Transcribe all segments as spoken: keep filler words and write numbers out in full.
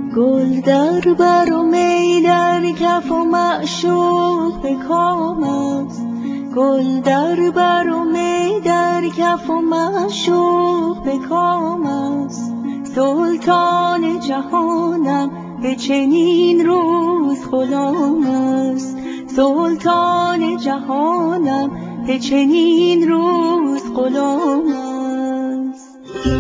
گل در بر و می در کف و معشوق به کام است. گل در بر و می در کف و معشوق به کام است. سلطان جهانم به چنین روز غلام است. سلطان جهانم به چنین روز غلام است.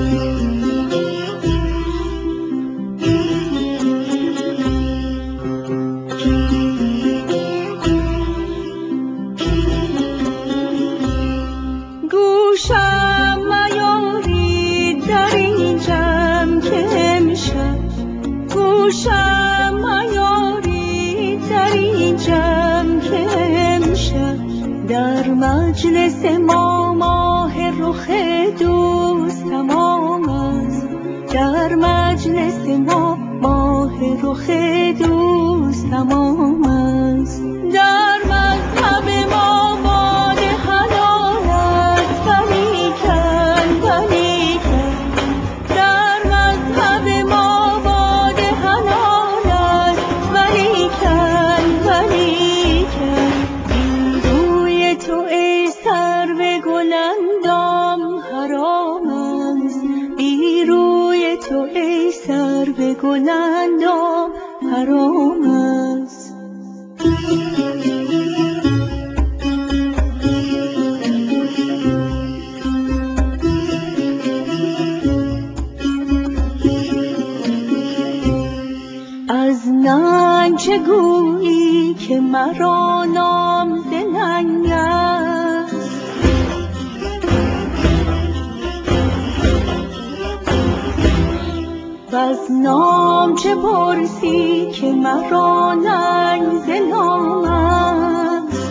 گوشم میارید در این جمع که امشب، گوشم میارید در این جمع که امشب، در مجلس ما ماه رخ دوست تمام است. در مجلس ما ماه رخ دوست تمام است. در مذهب ما باده حلال است ولیکن ولیکن، در مذهب ما باده حلال است ولیکن ولیکن، بی روی تو ای سرو گل اندام حرام است. بی روی تو ای سرو گل اندام حرام است. از ننگ چه گویی که مرا نام ز ننگ است. وز نام چه پرسی که مرا ننگ ز نام است.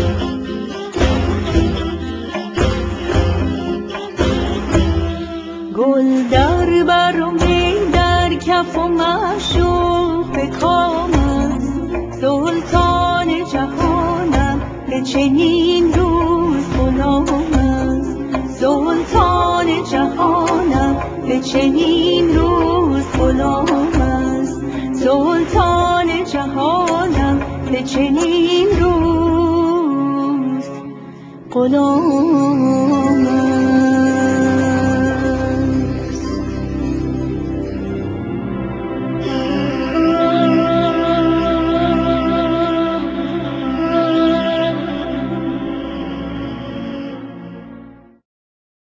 گل در بر و می در کف و معشوق به کام است. سلطان جهانم به چنین روز غلام است. سلطان جهانم به چنین روز غلام است. سلطان جهانم به چنین روز غلام